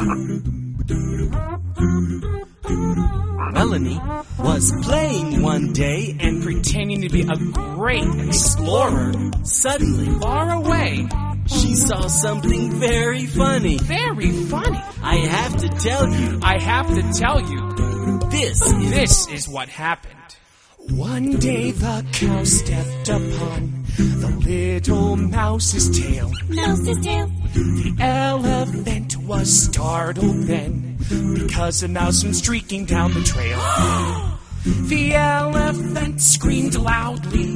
Melanie was playing one day and pretending to be a great explorer. suddenly Far away. she saw something very funny. Very funny. I have to tell you, I have to tell you, this is what happened. One day the cow stepped upon the little mouse's tail. Mouse's tail. The elephant was startled then, because a mouse went streaking down the trail. The elephant screamed loudly.